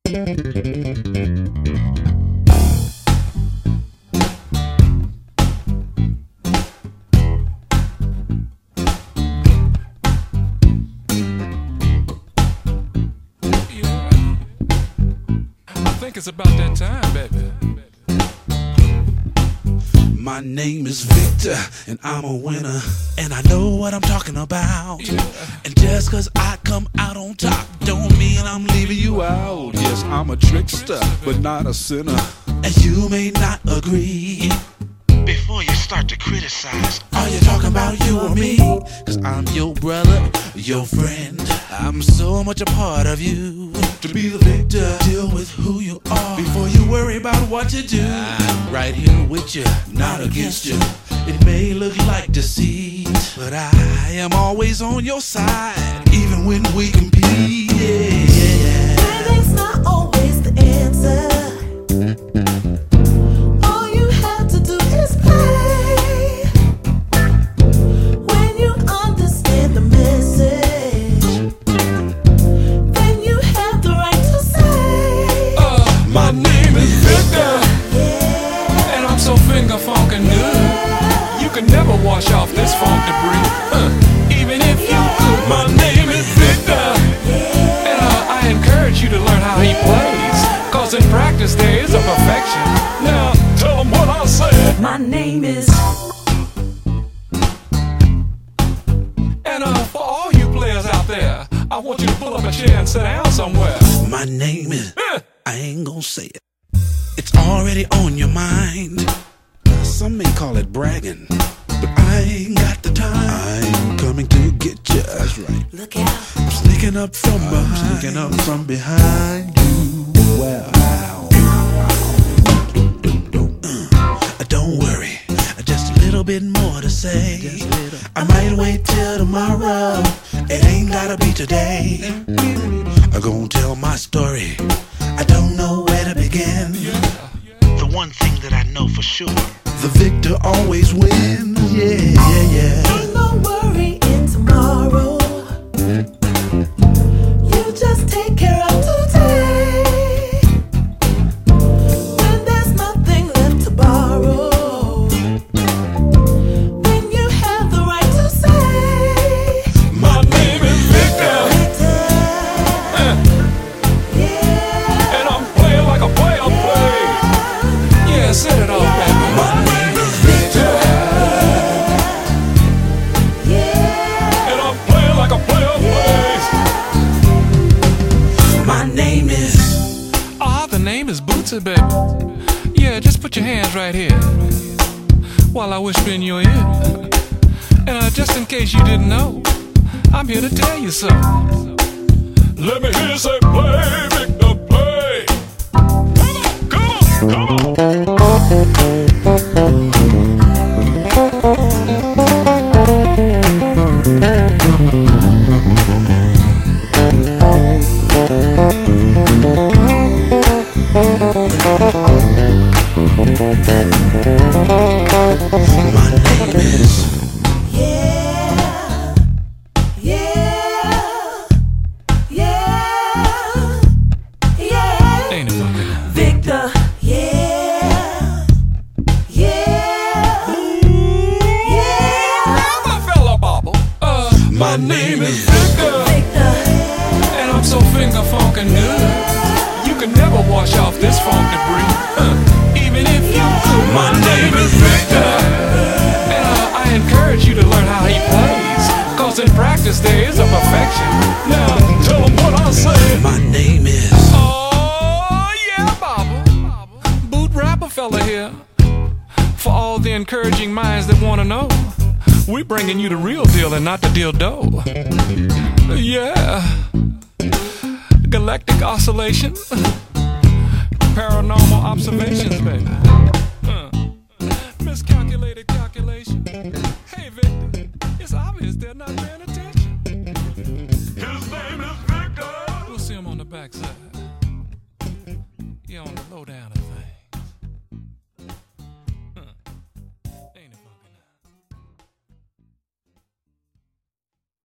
It's about that time, baby. My name is Victor, and I'm a winner, and I know what I'm talking about. Yeah. And just cause I come out on top don't mean I'm leaving you out. Yes, I'm a trickster, but not a sinner, and you may not agree. Before you start to criticize, are you talking about you or me? Cause I'm your brother, your friend, I'm so much a part of you. To be the victor, deal with who you are before you worry about what you do. I'm right here with you, not against you. It may look like deceit, but I am always on your side, even when we compete. Yeah. Winning not always the answer. All you have to do is play. When you understand the message, then you have the right to say, My name is Victor, yeah, and I'm so finger funkin' good. You can never wash off this funk debris, even if you could. My name is Victor, and I encourage you to learn how he plays, cause in practice there is a perfection. Now tell him what I said. my name is. And for all you players out there, I want you to pull up a chair and sit down somewhere. My name is, I ain't gonna say it. It's already on your mind. Some may call it bragging, but I ain't got the time. I'm coming to get you. That's right. Look out. I'm sneaking up from behind. Sneaking up from behind you. Well, don't worry. Just a little bit more to say. I might wait till tomorrow. It ain't gotta be today. I'm gonna tell my story. I don't know where to begin. The one thing that I know for sure, the victor always wins. Yeah. Ain't no worry in tomorrow. You just take care of today. When there's nothing left to borrow, then you have the right to say, My name is Victor, Victor. Yeah. and I'm playing like a player play. Yeah, set it off, baby. My name is Victor. Yeah. And I'm playing like a player plays. My name is. The name is Bootsy, baby. Yeah, just put your hands right here while I whisper in your ear. And just in case you didn't know, I'm here to tell you so. Let me hear you say, play, Victor, play. Come on. My name is. Yeah. Ain't it funny? Victor. Yeah. My fella bobble. My name is Victor, Victor. and I'm so finger funkin' good. You can never wash off this funk debris, even if you could. My name is Victor, and I encourage you to learn how he plays, cause in practice there is a perfection. Now tell him what I said. My name is. Oh yeah, Bobble. Boot rapper fella here. For all the encouraging minds that wanna know, we're bringing you the real deal and not the dildo. Yeah. Galactic oscillation. Paranormal observations, baby. Miscalculated calculation. Hey, Victor, it's obvious they're not paying attention. His name is Victor. We'll see him on the backside. Yeah, on the lowdown.